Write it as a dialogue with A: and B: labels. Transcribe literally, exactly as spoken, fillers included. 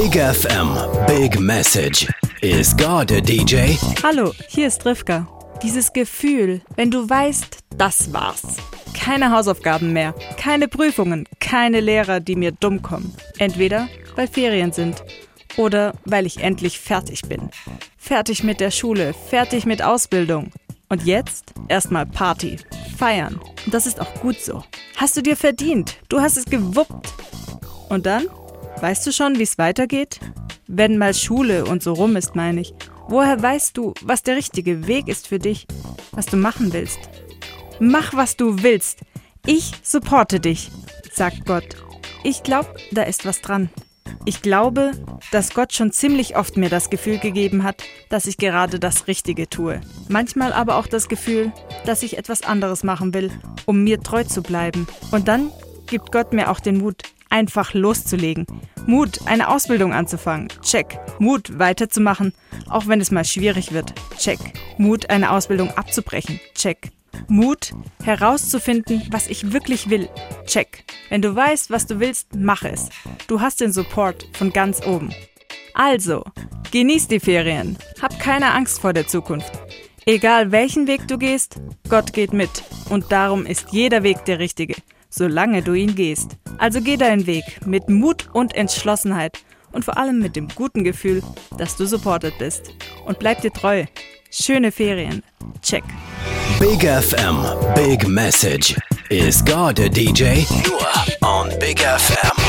A: Big F M, Big Message. Is God a D J?
B: Hallo, hier ist Rivka. Dieses Gefühl, wenn du weißt, das war's. Keine Hausaufgaben mehr, keine Prüfungen, keine Lehrer, die mir dumm kommen. Entweder weil Ferien sind oder weil ich endlich fertig bin. Fertig mit der Schule, fertig mit Ausbildung. Und jetzt erstmal Party, feiern. Und das ist auch gut so. Hast du dir verdient, du hast es gewuppt. Und dann? Weißt du schon, wie es weitergeht? Wenn mal Schule und so rum ist, meine ich. Woher weißt du, was der richtige Weg ist für dich, was du machen willst? Mach, was du willst. Ich supporte dich, sagt Gott. Ich glaube, da ist was dran. Ich glaube, dass Gott schon ziemlich oft mir das Gefühl gegeben hat, dass ich gerade das Richtige tue. Manchmal aber auch das Gefühl, dass ich etwas anderes machen will, um mir treu zu bleiben. Und dann gibt Gott mir auch den Mut, einfach loszulegen. Mut, eine Ausbildung anzufangen. Check. Mut, weiterzumachen, auch wenn es mal schwierig wird. Check. Mut, eine Ausbildung abzubrechen. Check. Mut, herauszufinden, was ich wirklich will. Check. Wenn du weißt, was du willst, mach es. Du hast den Support von ganz oben. Also, genieß die Ferien. Hab keine Angst vor der Zukunft. Egal welchen Weg du gehst, Gott geht mit. Und darum ist jeder Weg der richtige, solange du ihn gehst. Also geh deinen Weg mit Mut und Entschlossenheit und vor allem mit dem guten Gefühl, dass du supported bist. Und bleib dir treu. Schöne Ferien. Check.
A: Big F M, Big Message. Is God a D J? Nur on Big F M.